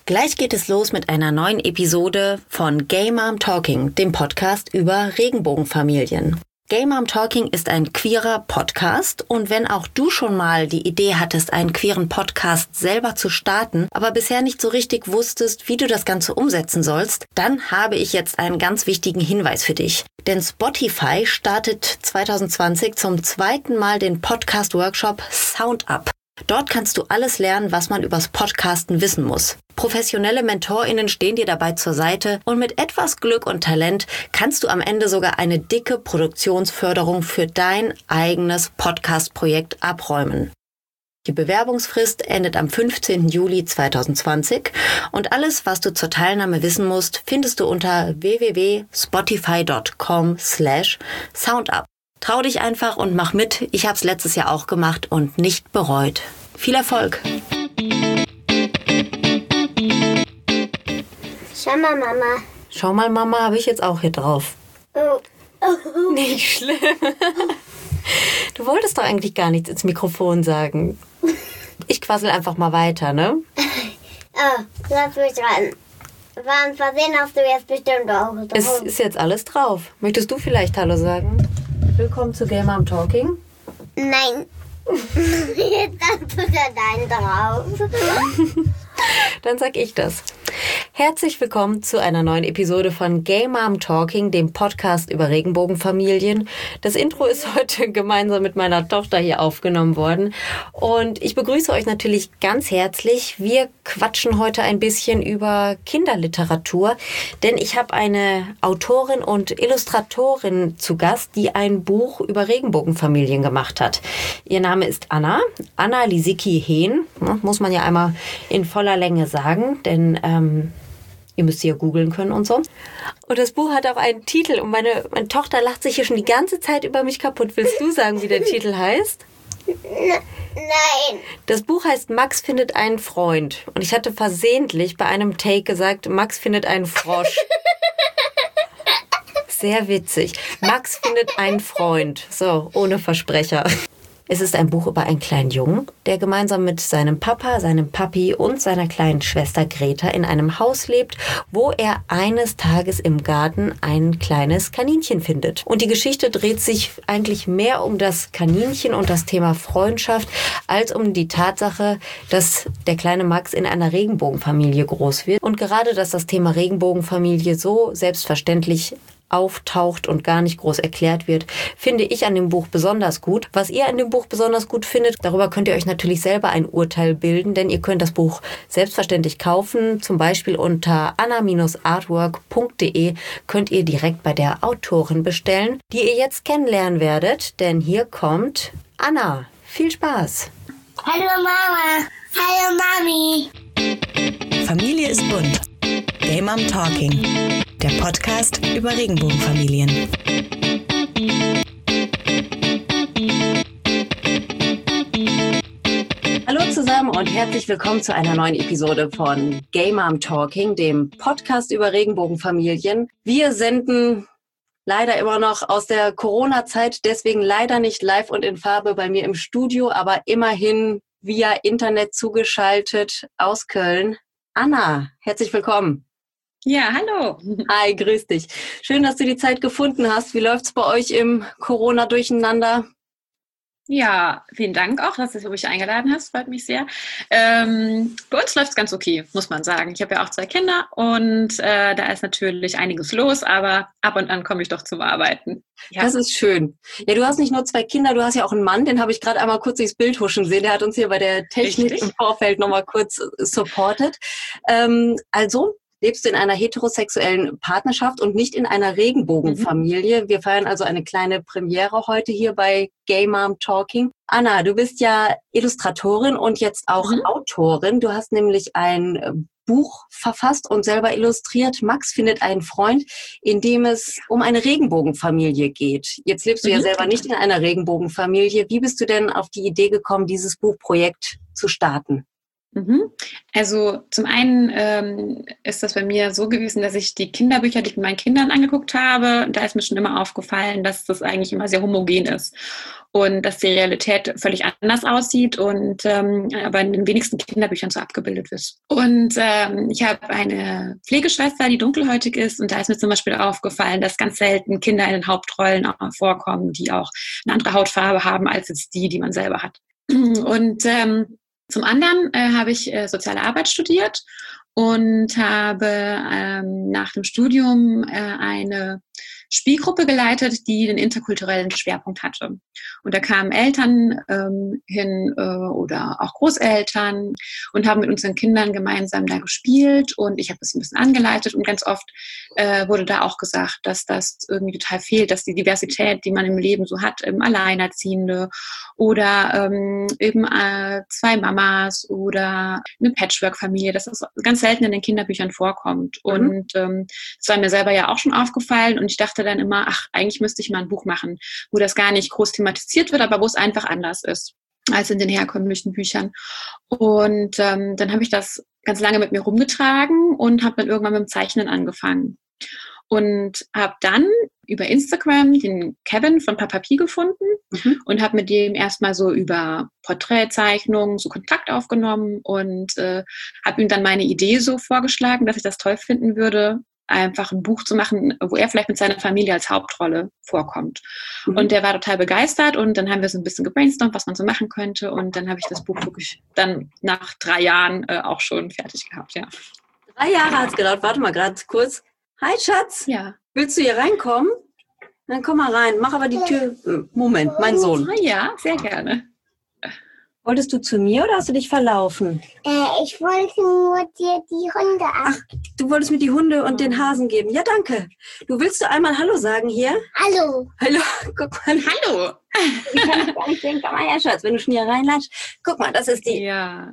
Gleich geht es los mit einer neuen Episode von Gay Mom Talking, dem Podcast über Regenbogenfamilien. Gay Mom Talking ist ein queerer Podcast und wenn auch du schon mal die Idee hattest, einen queeren Podcast selber zu starten, aber bisher nicht so richtig wusstest, wie du das Ganze umsetzen sollst, dann habe ich jetzt einen ganz wichtigen Hinweis für dich. Denn Spotify startet 2020 zum zweiten Mal den Podcast-Workshop Sound Up. Dort kannst du alles lernen, was man übers Podcasten wissen muss. Professionelle MentorInnen stehen dir dabei zur Seite und mit etwas Glück und Talent kannst du am Ende sogar eine dicke Produktionsförderung für dein eigenes Podcast-Projekt abräumen. Die Bewerbungsfrist endet am 15. Juli 2020 und alles, was du zur Teilnahme wissen musst, findest du unter www.spotify.com/soundup. Trau dich einfach und mach mit. Ich habe es letztes Jahr auch gemacht und nicht bereut. Viel Erfolg! Schau mal, Mama. Schau mal, Mama, habe ich jetzt auch hier drauf. Oh. Nicht schlimm. Du wolltest doch eigentlich gar nichts ins Mikrofon sagen. Ich quassel einfach mal weiter, ne? Oh, lass mich ran. War ein Versehen, hast du jetzt bestimmt auch. Es ist jetzt alles drauf. Möchtest du vielleicht Hallo sagen? Willkommen zu Gay Mom Talking. Nein. Jetzt hast du da deinen drauf. Dann sag ich das. Herzlich willkommen zu einer neuen Episode von Gay Mom Talking, dem Podcast über Regenbogenfamilien. Das Intro ist heute gemeinsam mit meiner Tochter hier aufgenommen worden. Und ich begrüße euch natürlich ganz herzlich. Wir quatschen heute ein bisschen über Kinderliteratur, denn ich habe eine Autorin und Illustratorin zu Gast, die ein Buch über Regenbogenfamilien gemacht hat. Ihr Name ist Anna Lisicki-Hehn, muss man ja einmal in voller Länge sagen, denn ihr müsst sie ja googeln können und so. Und das Buch hat auch einen Titel und meine Tochter lacht sich hier schon die ganze Zeit über mich kaputt. Willst du sagen, wie der Titel heißt? Nein. Das Buch heißt Max findet einen Freund. Und ich hatte versehentlich bei einem Take gesagt, Max findet einen Frosch. Sehr witzig. Max findet einen Freund. So, ohne Versprecher. Es ist ein Buch über einen kleinen Jungen, der gemeinsam mit seinem Papa, seinem Papi und seiner kleinen Schwester Greta in einem Haus lebt, wo er eines Tages im Garten ein kleines Kaninchen findet. Und die Geschichte dreht sich eigentlich mehr um das Kaninchen und das Thema Freundschaft, als um die Tatsache, dass der kleine Max in einer Regenbogenfamilie groß wird. Und gerade, dass das Thema Regenbogenfamilie so selbstverständlich auftaucht und gar nicht groß erklärt wird, finde ich an dem Buch besonders gut. Was ihr an dem Buch besonders gut findet, darüber könnt ihr euch natürlich selber ein Urteil bilden, denn ihr könnt das Buch selbstverständlich kaufen, zum Beispiel unter anna-artwork.de könnt ihr direkt bei der Autorin bestellen, die ihr jetzt kennenlernen werdet, denn hier kommt Anna. Viel Spaß! Hallo Mama. Hallo Mami. Familie ist bunt. Gay Mom Talking. Der Podcast über Regenbogenfamilien. Hallo zusammen und herzlich willkommen zu einer neuen Episode von Gay Mom Talking, dem Podcast über Regenbogenfamilien. Wir senden leider immer noch aus der Corona-Zeit, deswegen leider nicht live und in Farbe bei mir im Studio, aber immerhin via Internet zugeschaltet aus Köln. Anna, herzlich willkommen. Ja, hallo. Hi, grüß dich. Schön, dass du die Zeit gefunden hast. Wie läuft's bei euch im Corona-Durcheinander? Ja, vielen Dank auch, dass du mich eingeladen hast. Freut mich sehr. Bei uns läuft es ganz okay, muss man sagen. Ich habe ja auch 2 Kinder und da ist natürlich einiges los, aber ab und an komme ich doch zum Arbeiten. Ja. Das ist schön. Ja, du hast nicht nur 2 Kinder, du hast ja auch einen Mann, den habe ich gerade einmal kurz durchs Bild huschen sehen. Der hat uns hier bei der Technik Richtig. im Vorfeld nochmal kurz supportet. Also lebst du in einer heterosexuellen Partnerschaft und nicht in einer Regenbogenfamilie. Wir feiern also eine kleine Premiere heute hier bei Gay Mom Talking. Anna, du bist ja Illustratorin und jetzt auch Autorin. Du hast nämlich ein Buch verfasst und selber illustriert. Max findet einen Freund, in dem es um eine Regenbogenfamilie geht. Jetzt lebst du ja selber nicht in einer Regenbogenfamilie. Wie bist du denn auf die Idee gekommen, dieses Buchprojekt zu starten? Also zum einen ist das bei mir so gewesen, dass ich die Kinderbücher, die ich mit meinen Kindern angeguckt habe, da ist mir schon immer aufgefallen, dass das eigentlich immer sehr homogen ist und dass die Realität völlig anders aussieht und aber in den wenigsten Kinderbüchern so abgebildet wird. Und ich habe eine Pflegeschwester, die dunkelhäutig ist, und da ist mir zum Beispiel aufgefallen, dass ganz selten Kinder in den Hauptrollen auch vorkommen, die auch eine andere Hautfarbe haben als jetzt die man selber hat. Und zum anderen habe ich soziale Arbeit studiert und habe nach dem Studium eine Spielgruppe geleitet, die den interkulturellen Schwerpunkt hatte. Und da kamen Eltern hin oder auch Großeltern und haben mit unseren Kindern gemeinsam da gespielt, und ich habe das ein bisschen angeleitet, und ganz oft wurde da auch gesagt, dass das irgendwie total fehlt, dass die Diversität, die man im Leben so hat, Alleinerziehende oder eben zwei Mamas oder eine Patchwork-Familie, dass das ganz selten in den Kinderbüchern vorkommt. Und das war mir selber ja auch schon aufgefallen, und ich dachte dann immer, eigentlich müsste ich mal ein Buch machen, wo das gar nicht groß thematisiert wird, aber wo es einfach anders ist als in den herkömmlichen Büchern. Und dann habe ich das ganz lange mit mir rumgetragen und habe dann irgendwann mit dem Zeichnen angefangen. Und habe dann über Instagram den Kevin von Papa Pi gefunden und habe mit dem erstmal so über Porträtzeichnungen so Kontakt aufgenommen und habe ihm dann meine Idee so vorgeschlagen, dass ich das toll finden würde, einfach ein Buch zu machen, wo er vielleicht mit seiner Familie als Hauptrolle vorkommt. Und der war total begeistert, und dann haben wir so ein bisschen gebrainstormt, was man so machen könnte, und dann habe ich das Buch wirklich dann nach 3 Jahren auch schon fertig gehabt, ja. 3 Jahre hat es gedauert. Warte mal gerade kurz. Hi, Schatz. Ja. Willst du hier reinkommen? Dann komm mal rein. Mach aber die Tür. Moment, mein Sohn. Ja, sehr gerne. Wolltest du zu mir oder hast du dich verlaufen? Ich wollte nur dir die Hunde ab. Ach, du wolltest mir die Hunde und den Hasen geben. Ja, danke. Du willst du einmal Hallo sagen hier? Hallo. Hallo, guck mal. Hallo. Ich kann nicht gar nicht sehen. Komm mal her, Schatz, wenn du schon hier reinlatschst. Guck mal, das ist die. Ja.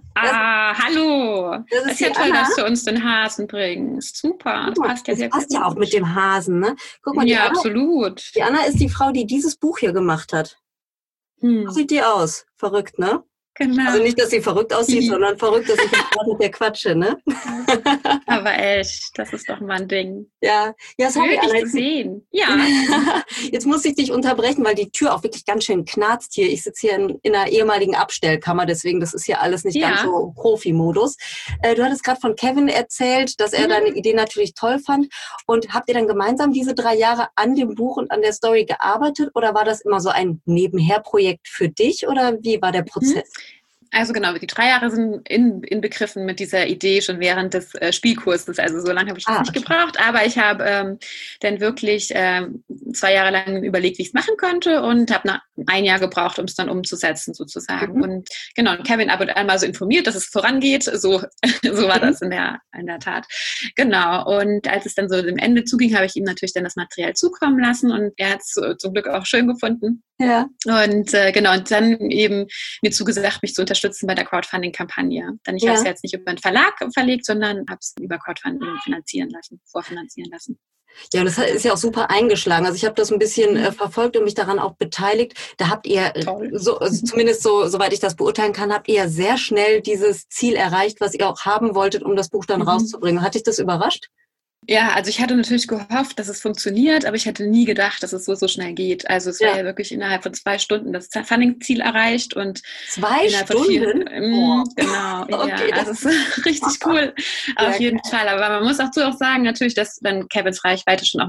Hallo. Das ist ja die toll, Anna. dass du uns den Hasen bringst. Super. Guck mal, Das passt ja sehr gut. passt ja auch mit dem Hasen, ne? Guck mal, Ja, die Anna, absolut. die Anna ist die Frau, die dieses Buch hier gemacht hat. So sieht die aus. Verrückt, ne? Genau. Also nicht, dass sie verrückt aussieht, sondern verrückt, dass ich gerade mit der quatsche, ne? Aber echt, das ist doch mal ein Ding. Ja, sorry, Anna. Wirklich zu sehen. Ja. Jetzt muss ich dich unterbrechen, weil die Tür auch wirklich ganz schön knarzt hier. Ich sitze hier in einer ehemaligen Abstellkammer, deswegen das ist hier alles nicht ganz so Profi-Modus. Du hattest gerade von Kevin erzählt, dass er deine Idee natürlich toll fand. Und habt ihr dann gemeinsam diese 3 Jahre an dem Buch und an der Story gearbeitet, oder war das immer so ein Nebenherprojekt für dich, oder wie war der Prozess? Also genau, die 3 Jahre sind inbegriffen mit dieser Idee schon während des Spielkurses. Also so lange habe ich das nicht gebraucht, aber ich habe dann wirklich 2 Jahre lang überlegt, wie ich es machen könnte, und habe 1 Jahr gebraucht, um es dann umzusetzen sozusagen. Und genau, Kevin ab und an mal so informiert, dass es vorangeht. So war das in der Tat. Genau, und als es dann so dem Ende zuging, habe ich ihm natürlich dann das Material zukommen lassen, und er hat es zum Glück auch schön gefunden. Ja. Und genau, und dann eben mir zugesagt, mich zu unterstützen bei der Crowdfunding-Kampagne. Denn ich habe es jetzt nicht über einen Verlag verlegt, sondern habe es über Crowdfunding vorfinanzieren lassen. Ja, und das ist ja auch super eingeschlagen. Also ich habe das ein bisschen verfolgt und mich daran auch beteiligt. Da habt ihr, zumindest soweit ich das beurteilen kann, habt ihr sehr schnell dieses Ziel erreicht, was ihr auch haben wolltet, um das Buch dann rauszubringen. Hat dich das überrascht? Ja, also ich hatte natürlich gehofft, dass es funktioniert, aber ich hätte nie gedacht, dass es so schnell geht. Also es war ja wirklich innerhalb von 2 Stunden das Funding-Ziel erreicht, und 2 Stunden? Genau, Okay, ja, also es ist richtig cool, auf jeden Fall. Aber man muss auch sagen, natürlich, dass dann Kevins Reichweite schon auch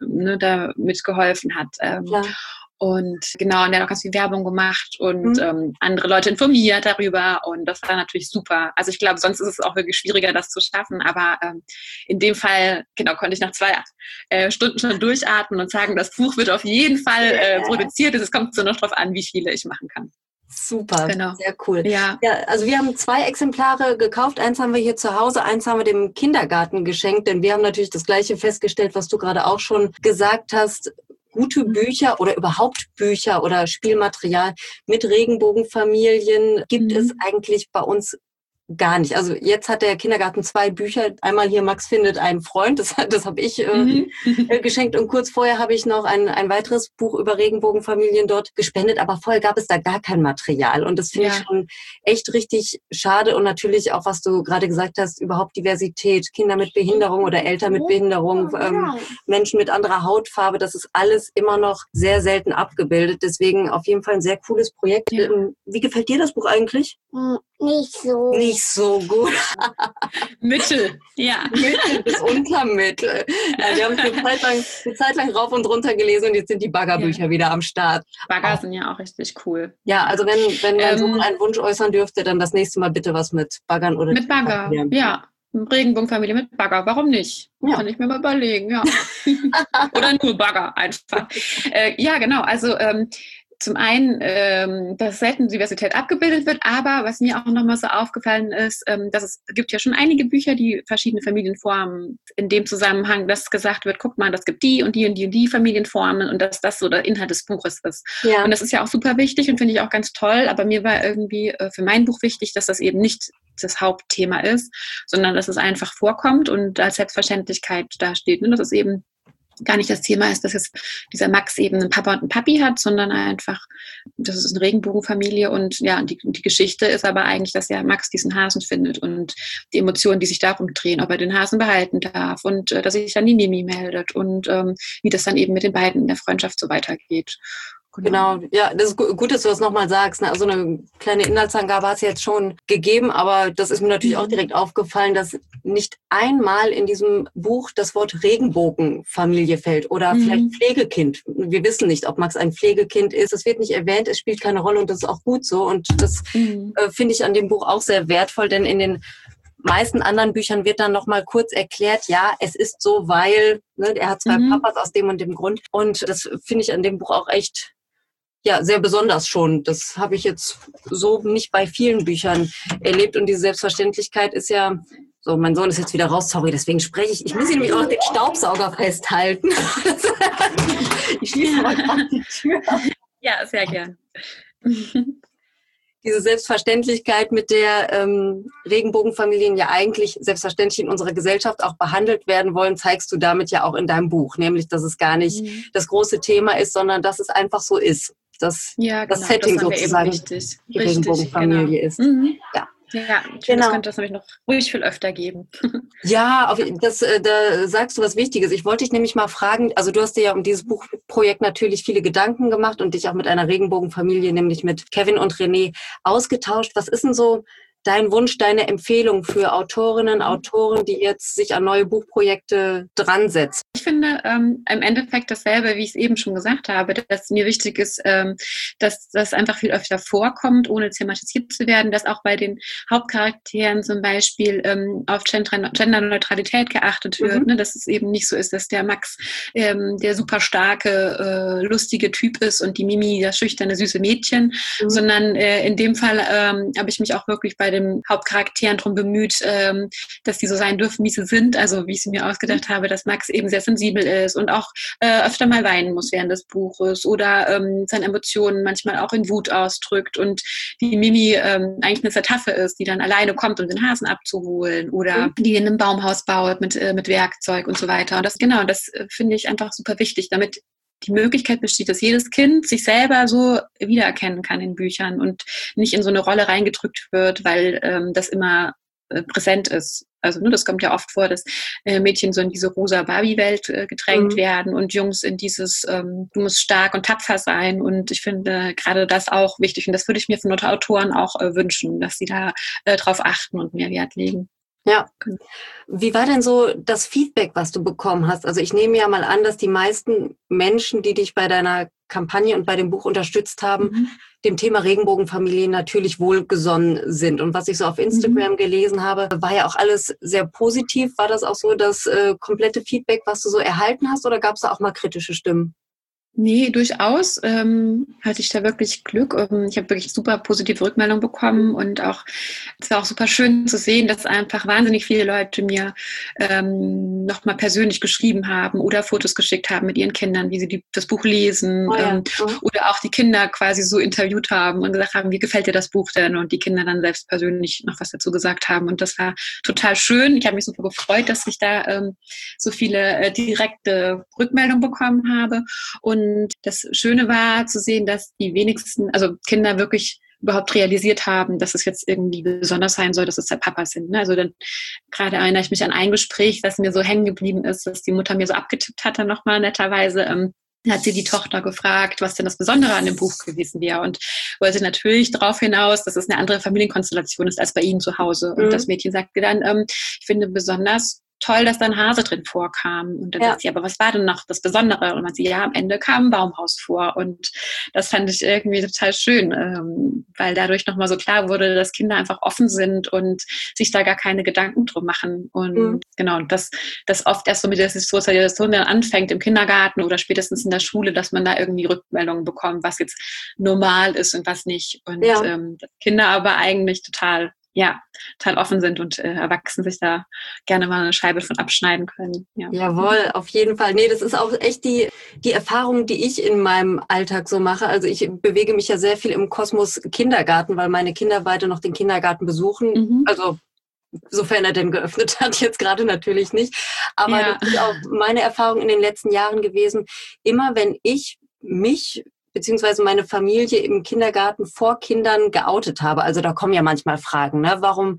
da mitgeholfen hat. Und genau, und er hat auch ganz viel Werbung gemacht und andere Leute informiert darüber, und das war natürlich super. Also ich glaube, sonst ist es auch wirklich schwieriger, das zu schaffen, aber in dem Fall, genau, konnte ich nach 2 Stunden schon durchatmen und sagen, das Buch wird auf jeden Fall produziert. Es kommt so noch drauf an, wie viele ich machen kann. Super, genau. Sehr cool. Ja, also wir haben 2 Exemplare gekauft. Eins haben wir hier zu Hause, eins haben wir dem Kindergarten geschenkt, denn wir haben natürlich das Gleiche festgestellt, was du gerade auch schon gesagt hast. Gute Bücher oder überhaupt Bücher oder Spielmaterial mit Regenbogenfamilien gibt es eigentlich bei uns gar nicht. Also jetzt hat der Kindergarten 2 Bücher. Einmal hier Max findet einen Freund, das habe ich geschenkt. Und kurz vorher habe ich noch ein weiteres Buch über Regenbogenfamilien dort gespendet. Aber vorher gab es da gar kein Material. Und das finde ich schon echt richtig schade. Und natürlich auch, was du gerade gesagt hast, überhaupt Diversität, Kinder mit Behinderung oder Eltern mit Behinderung, Menschen mit anderer Hautfarbe, das ist alles immer noch sehr selten abgebildet. Deswegen auf jeden Fall ein sehr cooles Projekt. Ja. Wie gefällt dir das Buch eigentlich? Nicht so. Nicht so gut. Mittel, ja. Mittel bis Untermittel. Ja, wir haben eine Zeit lang rauf und runter gelesen und jetzt sind die Baggerbücher wieder am Start. Bagger sind ja auch richtig cool. Ja, also wenn mein Sohn einen Wunsch äußern dürfte, dann das nächste Mal bitte was mit Baggern oder... Mit Bagger, ja. Regenbogenfamilie mit Bagger, warum nicht? Ja. Kann ich mir mal überlegen, ja. Oder nur Bagger einfach. Ja, genau, also... Zum einen, dass selten Diversität abgebildet wird, aber was mir auch nochmal so aufgefallen ist, dass es gibt ja schon einige Bücher, die verschiedene Familienformen in dem Zusammenhang, dass gesagt wird, guck mal, das gibt die und die und die und die Familienformen und dass das so der Inhalt des Buches ist. Ja. Und das ist ja auch super wichtig und finde ich auch ganz toll, aber mir war irgendwie für mein Buch wichtig, dass das eben nicht das Hauptthema ist, sondern dass es einfach vorkommt und als Selbstverständlichkeit dasteht. Und das ist eben gar nicht das Thema ist, dass jetzt dieser Max eben einen Papa und einen Papi hat, sondern einfach, das ist eine Regenbogenfamilie und ja, die Geschichte ist aber eigentlich, dass ja Max diesen Hasen findet und die Emotionen, die sich darum drehen, ob er den Hasen behalten darf und dass sich dann die Mimi meldet und wie das dann eben mit den beiden in der Freundschaft so weitergeht. Genau, ja, das ist gut, dass du das nochmal sagst. Also eine kleine Inhaltsangabe hat es jetzt schon gegeben, aber das ist mir natürlich auch direkt aufgefallen, dass nicht einmal in diesem Buch das Wort Regenbogenfamilie fällt oder vielleicht Pflegekind. Wir wissen nicht, ob Max ein Pflegekind ist. Das wird nicht erwähnt, es spielt keine Rolle und das ist auch gut so. Und das finde ich an dem Buch auch sehr wertvoll, denn in den meisten anderen Büchern wird dann nochmal kurz erklärt, ja, es ist so, weil er hat 2 Papas aus dem und dem Grund. Und das finde ich an dem Buch auch echt sehr besonders schon. Das habe ich jetzt so nicht bei vielen Büchern erlebt. Und diese Selbstverständlichkeit ist ja, so, mein Sohn ist jetzt wieder raus, sorry, deswegen spreche ich. Ich muss ihn nämlich auch den Staubsauger festhalten. Ich schließe mal gerade die Tür. Ja, sehr gern. Diese Selbstverständlichkeit, mit der Regenbogenfamilien ja eigentlich selbstverständlich in unserer Gesellschaft auch behandelt werden wollen, zeigst du damit ja auch in deinem Buch. Nämlich, dass es gar nicht das große Thema ist, sondern dass es einfach so ist. Dass das Setting das sozusagen die Regenbogenfamilie ist. Ja. Ja, das könnte es nämlich noch ruhig viel öfter geben. Ja, da sagst du was Wichtiges. Ich wollte dich nämlich mal fragen, also du hast dir ja um dieses Buchprojekt natürlich viele Gedanken gemacht und dich auch mit einer Regenbogenfamilie, nämlich mit Kevin und René, ausgetauscht. Was ist denn so dein Wunsch, deine Empfehlung für Autorinnen, Autoren, die jetzt sich an neue Buchprojekte dran setzen? Ich finde im Endeffekt dasselbe, wie ich es eben schon gesagt habe, dass mir wichtig ist, dass das einfach viel öfter vorkommt, ohne thematisiert zu werden, dass auch bei den Hauptcharakteren zum Beispiel auf Genderneutralität geachtet wird, dass es eben nicht so ist, dass der Max der super starke, lustige Typ ist und die Mimi das schüchterne, süße Mädchen, sondern in dem Fall habe ich mich auch wirklich bei den Hauptcharakteren darum bemüht, dass die so sein dürfen, wie sie sind, also wie ich sie mir ausgedacht habe, dass Max eben sehr sensibel ist und auch öfter mal weinen muss während des Buches oder seine Emotionen manchmal auch in Wut ausdrückt und die Mimi eigentlich eine Zertaffe ist, die dann alleine kommt, um den Hasen abzuholen oder die in einem Baumhaus baut mit Werkzeug und so weiter. Und das finde ich einfach super wichtig, damit die Möglichkeit besteht, dass jedes Kind sich selber so wiedererkennen kann in Büchern und nicht in so eine Rolle reingedrückt wird, weil das immer präsent ist. Also das kommt ja oft vor, dass Mädchen so in diese rosa Barbie-Welt gedrängt werden und Jungs in dieses, du musst stark und tapfer sein. Und ich finde gerade das auch wichtig. Und das würde ich mir von Autoren auch wünschen, dass sie da drauf achten und mehr Wert legen. Ja. Wie war denn so das Feedback, was du bekommen hast? Also ich nehme ja mal an, dass die meisten Menschen, die dich bei deiner Kampagne und bei dem Buch unterstützt haben, dem Thema Regenbogenfamilien natürlich wohlgesonnen sind. Und was ich so auf Instagram gelesen habe, war ja auch alles sehr positiv. War das auch so das komplette Feedback, was du so erhalten hast, oder gab es da auch mal kritische Stimmen? Nee, durchaus hatte ich da wirklich Glück. Ich habe wirklich super positive Rückmeldungen bekommen und auch es war auch super schön zu sehen, dass einfach wahnsinnig viele Leute mir nochmal persönlich geschrieben haben oder Fotos geschickt haben mit ihren Kindern, wie sie das Buch lesen oder auch die Kinder quasi so interviewt haben und gesagt haben, wie gefällt dir das Buch denn? Und die Kinder dann selbst persönlich noch was dazu gesagt haben. Und das war total schön. Ich habe mich super gefreut, dass ich da so viele direkte Rückmeldungen bekommen habe. Und das Schöne war zu sehen, dass die wenigsten, also Kinder wirklich überhaupt realisiert haben, dass es jetzt irgendwie besonders sein soll, dass es der Papa sind. Also dann gerade erinnere ich mich an ein Gespräch, das mir so hängen geblieben ist, dass die Mutter mir so abgetippt hatte, nochmal netterweise, hat sie die Tochter gefragt, was denn das Besondere an dem Buch gewesen wäre und wollte natürlich darauf hinaus, dass es eine andere Familienkonstellation ist als bei ihnen zu Hause. Und das Mädchen sagte dann, ich finde besonders toll, dass da ein Hase drin vorkam. Und dann sagt sie, aber was war denn noch das Besondere? Und man sieht, ja, am Ende kam ein Baumhaus vor. Und das fand ich irgendwie total schön, weil dadurch nochmal so klar wurde, dass Kinder einfach offen sind und sich da gar keine Gedanken drum machen. Und genau, dass das oft erst so mit der Sozialisation dann anfängt im Kindergarten oder spätestens in der Schule, dass man da irgendwie Rückmeldungen bekommt, was jetzt normal ist und was nicht. Und dass Kinder aber eigentlich total offen sind und Erwachsene sich da gerne mal eine Scheibe von abschneiden können. Ja. Jawohl, auf jeden Fall. Nee, das ist auch echt die Erfahrung, die ich in meinem Alltag so mache. Also ich bewege mich ja sehr viel im Kosmos Kindergarten, weil meine Kinder beide noch den Kindergarten besuchen. Also sofern er denn geöffnet hat, jetzt gerade natürlich nicht. Aber das ist auch meine Erfahrung in den letzten Jahren gewesen. Immer wenn ich mich beziehungsweise meine Familie im Kindergarten vor Kindern geoutet habe. Also da kommen ja manchmal Fragen, ne? Warum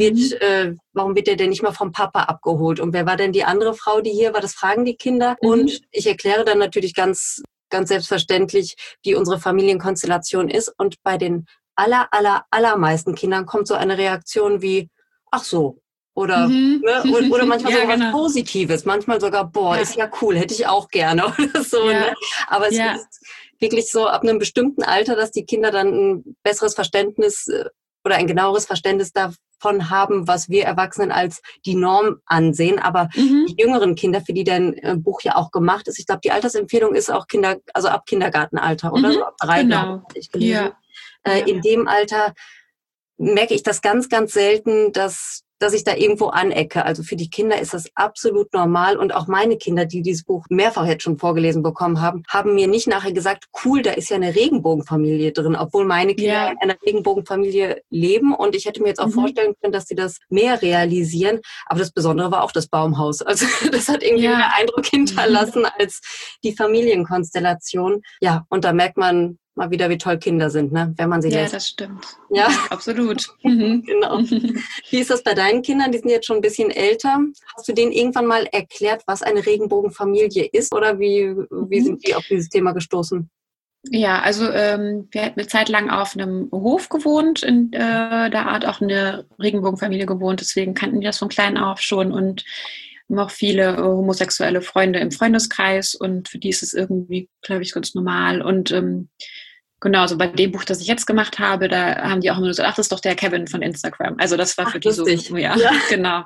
wird der denn nicht mal vom Papa abgeholt? Und wer war denn die andere Frau, die hier war? Das fragen die Kinder. Und ich erkläre dann natürlich ganz selbstverständlich, wie unsere Familienkonstellation ist. Und bei den allermeisten Kindern kommt so eine Reaktion wie, ach so. Oder manchmal sogar was Positives. Manchmal sogar, ist ja cool, hätte ich auch gerne. Oder so, ne? Aber es ist wirklich so ab einem bestimmten Alter, dass die Kinder dann ein besseres Verständnis oder ein genaueres Verständnis davon haben, was wir Erwachsenen als die Norm ansehen. Aber die jüngeren Kinder, für die dein Buch ja auch gemacht ist, ich glaube, die Altersempfehlung ist auch ab Kindergartenalter, oder so ab 3, glaube ich, gelesen. In dem Alter merke ich das ganz, ganz selten, dass ich da irgendwo anecke. Also für die Kinder ist das absolut normal. Und auch meine Kinder, die dieses Buch mehrfach jetzt schon vorgelesen bekommen haben, haben mir nicht nachher gesagt, cool, da ist ja eine Regenbogenfamilie drin, obwohl meine Kinder in einer Regenbogenfamilie leben. Und ich hätte mir jetzt auch vorstellen können, dass sie das mehr realisieren. Aber das Besondere war auch das Baumhaus. Also das hat irgendwie mehr Eindruck hinterlassen als die Familienkonstellation. Ja, und da merkt man mal wieder, wie toll Kinder sind, ne? Wenn man sie lässt. Ja, das stimmt. Ja, absolut. Genau. Wie ist das bei deinen Kindern? Die sind jetzt schon ein bisschen älter. Hast du denen irgendwann mal erklärt, was eine Regenbogenfamilie ist? Oder wie sind die auf dieses Thema gestoßen? Ja, also wir hatten eine Zeit lang auf einem Hof gewohnt, in der Art auch eine Regenbogenfamilie gewohnt. Deswegen kannten die das von klein auf schon und noch viele homosexuelle Freunde im Freundeskreis und für die ist es irgendwie, glaube ich, ganz normal. Und genau, so bei dem Buch, das ich jetzt gemacht habe, da haben die auch immer nur gesagt, ach, das ist doch der Kevin von Instagram. Also das war für die lustig. So, ja, genau.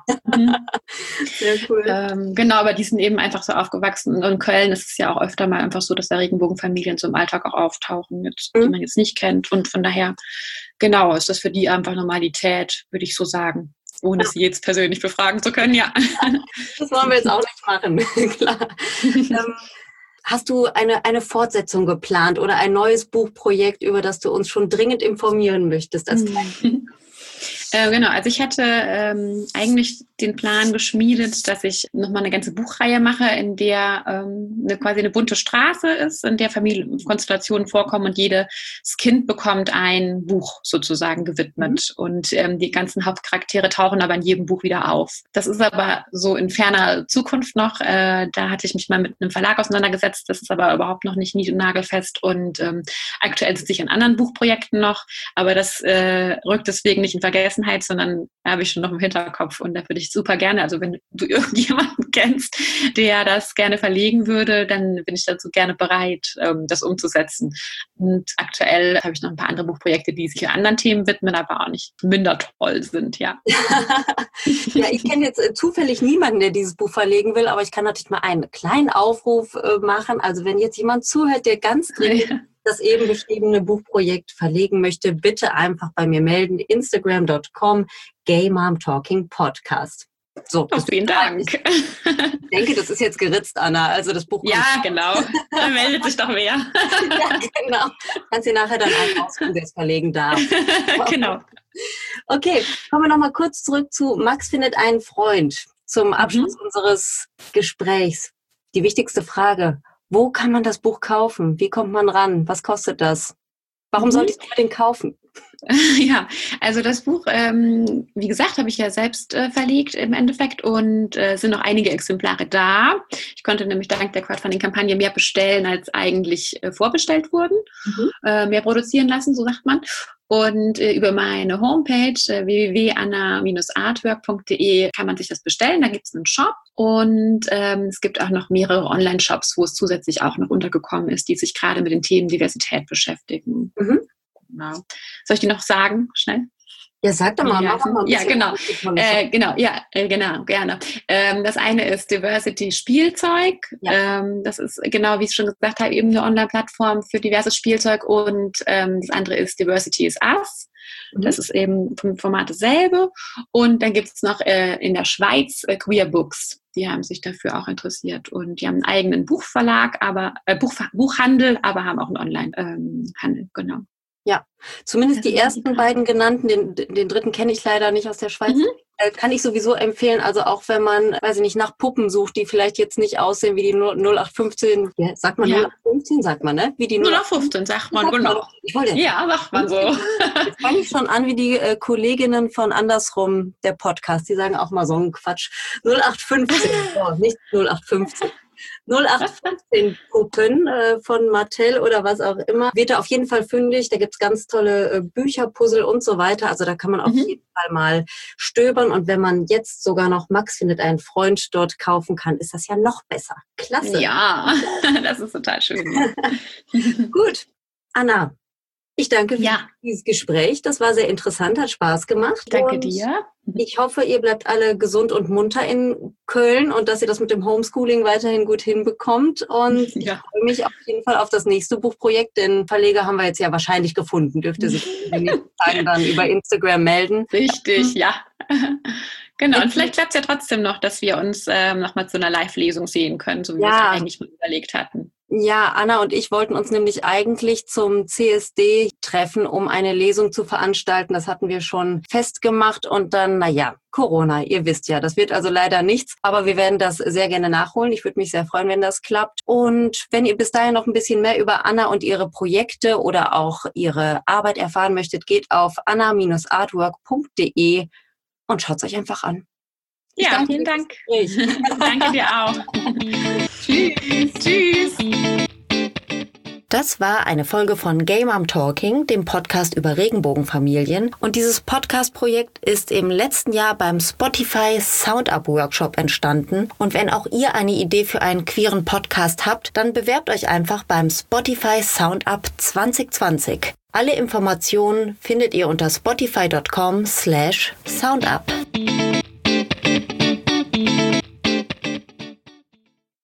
Sehr cool. Genau, aber die sind eben einfach so aufgewachsen. Und in Köln ist es ja auch öfter mal einfach so, dass da Regenbogenfamilien so im Alltag auch auftauchen, die man jetzt nicht kennt. Und von daher, genau, ist das für die einfach Normalität, würde ich so sagen. Ohne sie jetzt persönlich befragen zu können, ja. Das wollen wir jetzt auch nicht machen, klar. Hast du eine Fortsetzung geplant oder ein neues Buchprojekt, über das du uns schon dringend informieren möchtest? Genau, also ich hatte eigentlich den Plan geschmiedet, dass ich nochmal eine ganze Buchreihe mache, in der quasi eine bunte Straße ist, in der Familienkonstellationen vorkommen und jedes Kind bekommt ein Buch sozusagen gewidmet. Und die ganzen Hauptcharaktere tauchen aber in jedem Buch wieder auf. Das ist aber so in ferner Zukunft noch. Da hatte ich mich mal mit einem Verlag auseinandergesetzt. Das ist aber überhaupt noch nicht nied- und nagelfest. Und aktuell sitze ich an anderen Buchprojekten noch, aber das rückt deswegen nicht in Vergessenheit. Vergangenheit, sondern habe ich schon noch im Hinterkopf. Und da würde ich super gerne, also wenn du irgendjemanden kennst, der das gerne verlegen würde, dann bin ich dazu gerne bereit, das umzusetzen. Und aktuell habe ich noch ein paar andere Buchprojekte, die sich anderen Themen widmen, aber auch nicht minder toll sind, ja. Ja, ich kenne jetzt zufällig niemanden, der dieses Buch verlegen will, aber ich kann natürlich mal einen kleinen Aufruf machen. Also wenn jetzt jemand zuhört, der ganz dringend das eben beschriebene Buchprojekt verlegen möchte, bitte einfach bei mir melden. Instagram.com GayMomTalkingPodcast. So, vielen Dank. Ich denke, das ist jetzt geritzt, Anna. Also das Buch. Ja, genau. Da meldet sich doch wer. Ja, genau. Kannst du nachher dann einen aussuchen, der es verlegen darf. Genau. Okay, kommen wir nochmal kurz zurück zu Max findet einen Freund zum Abschluss unseres Gesprächs. Die wichtigste Frage: Wo kann man das Buch kaufen? Wie kommt man ran? Was kostet das? Warum sollte ich den kaufen? Ja, also das Buch, wie gesagt, habe ich ja selbst verlegt im Endeffekt und sind noch einige Exemplare da. Ich konnte nämlich dank der Crowdfunding-Kampagne mehr bestellen, als eigentlich vorbestellt wurden. Mehr produzieren lassen, so sagt man. Und über meine Homepage www.anna-artwork.de kann man sich das bestellen. Da gibt es einen Shop und es gibt auch noch mehrere Online-Shops, wo es zusätzlich auch noch untergekommen ist, die sich gerade mit den Themen Diversität beschäftigen. Genau. Soll ich die noch sagen, schnell? Ja, sag doch mal. Mach doch mal ein bisschen. Genau, gerne. Das eine ist Diversity Spielzeug. Ja. Das ist, genau wie ich schon gesagt habe, eben eine Online-Plattform für diverses Spielzeug. Und das andere ist Diversity is Us. Das ist eben vom Format dasselbe. Und dann gibt es noch in der Schweiz Queer Books. Die haben sich dafür auch interessiert. Und die haben einen eigenen Buchverlag, Buchhandel, aber haben auch einen Online-Handel, genau. Ja, zumindest die ersten beiden genannten, den dritten kenne ich leider nicht aus der Schweiz, kann ich sowieso empfehlen. Also auch wenn man, weiß ich nicht, nach Puppen sucht, die vielleicht jetzt nicht aussehen wie die 0815, sagt man 0815, sagt man, ne? Wie die 0815, sagt man, genau. Ja, sagt man so. Jetzt fange ich schon an wie die Kolleginnen von Andersrum, der Podcast, die sagen auch mal so einen Quatsch. 0815, nicht 0815. 0815 Puppen von Mattel oder was auch immer. Wird da auf jeden Fall fündig. Da gibt's ganz tolle Bücher, Puzzle und so weiter. Also da kann man auf jeden Fall mal stöbern. Und wenn man jetzt sogar noch Max findet einen Freund dort kaufen kann, ist das ja noch besser. Klasse. Ja, das ist total schön. Gut. Anna, ich danke für dieses Gespräch. Das war sehr interessant, hat Spaß gemacht. Danke dir. Ich hoffe, ihr bleibt alle gesund und munter in Köln und dass ihr das mit dem Homeschooling weiterhin gut hinbekommt. Und ich freue mich auf jeden Fall auf das nächste Buchprojekt, denn Verleger haben wir jetzt ja wahrscheinlich gefunden. Dürfte sich in den nächsten Tagen dann über Instagram melden. Richtig, ja. Genau, und vielleicht klappt es ja trotzdem noch, dass wir uns nochmal zu einer Live-Lesung sehen können, so wie wir es eigentlich mal überlegt hatten. Ja, Anna und ich wollten uns nämlich eigentlich zum CSD treffen, um eine Lesung zu veranstalten. Das hatten wir schon festgemacht und dann, Corona, ihr wisst ja, das wird also leider nichts, aber wir werden das sehr gerne nachholen. Ich würde mich sehr freuen, wenn das klappt. Und wenn ihr bis dahin noch ein bisschen mehr über Anna und ihre Projekte oder auch ihre Arbeit erfahren möchtet, geht auf anna-artwork.de und schaut es euch einfach an. Ja, vielen Dank. Danke dir auch. Tschüss. Das war eine Folge von Gay Mom Talking, dem Podcast über Regenbogenfamilien. Und dieses Podcast-Projekt ist im letzten Jahr beim Spotify Sound Up Workshop entstanden. Und wenn auch ihr eine Idee für einen queeren Podcast habt, dann bewerbt euch einfach beim Spotify Sound Up 2020. Alle Informationen findet ihr unter spotify.com/soundup.